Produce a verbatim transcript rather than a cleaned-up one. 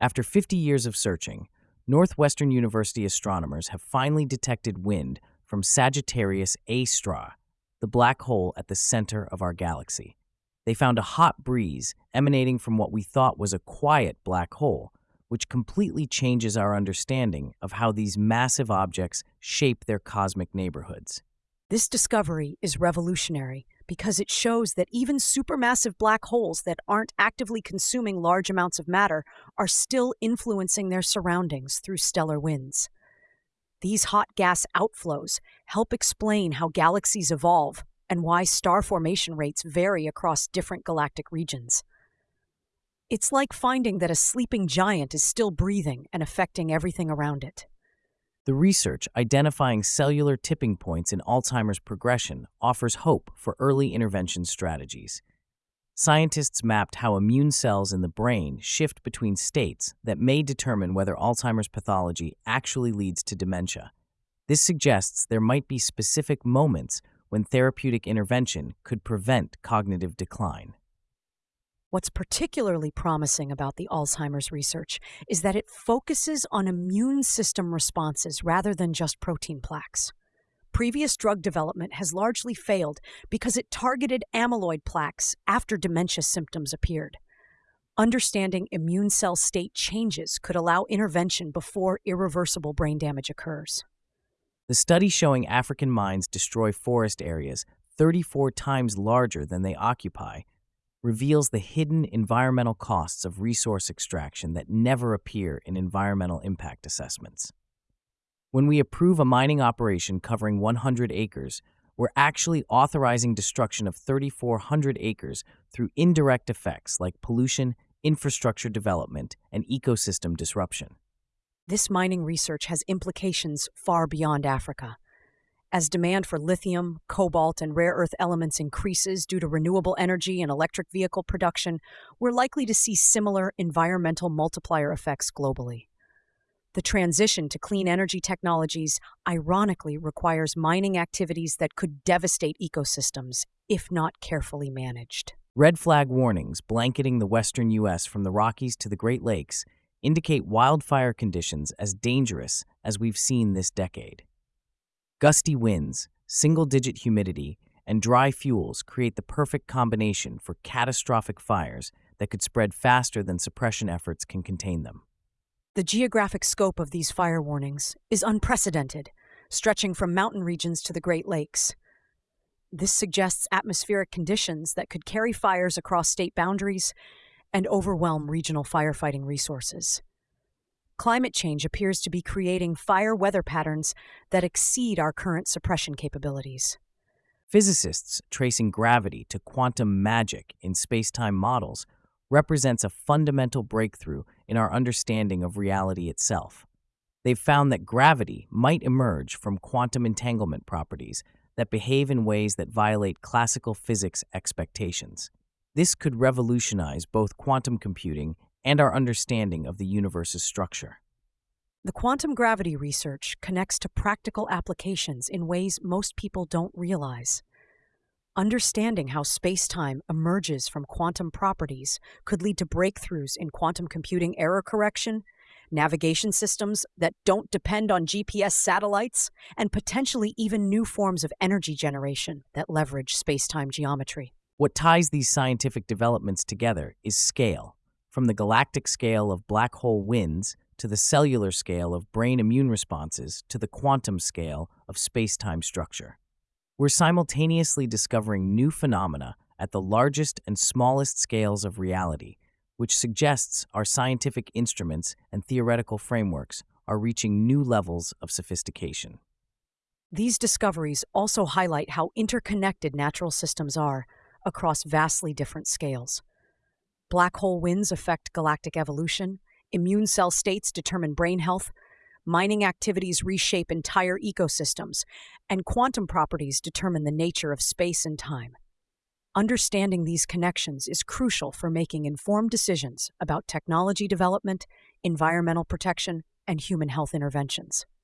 After fifty years of searching, Northwestern University astronomers have finally detected wind from Sagittarius A Straw, the black hole at the center of our galaxy. They found a hot breeze emanating from what we thought was a quiet black hole, which completely changes our understanding of how these massive objects shape their cosmic neighborhoods. This discovery is revolutionary because it shows that even supermassive black holes that aren't actively consuming large amounts of matter are still influencing their surroundings through stellar winds. These hot gas outflows help explain how galaxies evolve and why star formation rates vary across different galactic regions. It's like finding that a sleeping giant is still breathing and affecting everything around it. The research identifying cellular tipping points in Alzheimer's progression offers hope for early intervention strategies. Scientists mapped how immune cells in the brain shift between states that may determine whether Alzheimer's pathology actually leads to dementia. This suggests there might be specific moments when therapeutic intervention could prevent cognitive decline. What's particularly promising about the Alzheimer's research is that it focuses on immune system responses rather than just protein plaques. Previous drug development has largely failed because it targeted amyloid plaques after dementia symptoms appeared. Understanding immune cell state changes could allow intervention before irreversible brain damage occurs. The study showing African mines destroy forest areas thirty-four times larger than they occupy reveals the hidden environmental costs of resource extraction that never appear in environmental impact assessments. When we approve a mining operation covering one hundred acres, we're actually authorizing destruction of three thousand four hundred acres through indirect effects like pollution, infrastructure development, and ecosystem disruption. This mining research has implications far beyond Africa. As demand for lithium, cobalt, and rare earth elements increases due to renewable energy and electric vehicle production, we're likely to see similar environmental multiplier effects globally. The transition to clean energy technologies ironically requires mining activities that could devastate ecosystems if not carefully managed. Red flag warnings blanketing the western U S from the Rockies to the Great Lakes indicate wildfire conditions as dangerous as we've seen this decade. Gusty winds, single-digit humidity, and dry fuels create the perfect combination for catastrophic fires that could spread faster than suppression efforts can contain them. The geographic scope of these fire warnings is unprecedented, stretching from mountain regions to the Great Lakes. This suggests atmospheric conditions that could carry fires across state boundaries and overwhelm regional firefighting resources. Climate change appears to be creating fire weather patterns that exceed our current suppression capabilities. Physicists tracing gravity to quantum magic in space-time models represents a fundamental breakthrough in our understanding of reality itself. They've found that gravity might emerge from quantum entanglement properties that behave in ways that violate classical physics expectations. This could revolutionize both quantum computing and our understanding of the universe's structure. The quantum gravity research connects to practical applications in ways most people don't realize. Understanding how space-time emerges from quantum properties could lead to breakthroughs in quantum computing error correction, navigation systems that don't depend on G P S satellites, and potentially even new forms of energy generation that leverage space-time geometry. What ties these scientific developments together is scale. From the galactic scale of black hole winds to the cellular scale of brain immune responses to the quantum scale of space-time structure. We're simultaneously discovering new phenomena at the largest and smallest scales of reality, which suggests our scientific instruments and theoretical frameworks are reaching new levels of sophistication. These discoveries also highlight how interconnected natural systems are across vastly different scales. Black hole winds affect galactic evolution, immune cell states determine brain health, mining activities reshape entire ecosystems, and quantum properties determine the nature of space and time. Understanding these connections is crucial for making informed decisions about technology development, environmental protection, and human health interventions.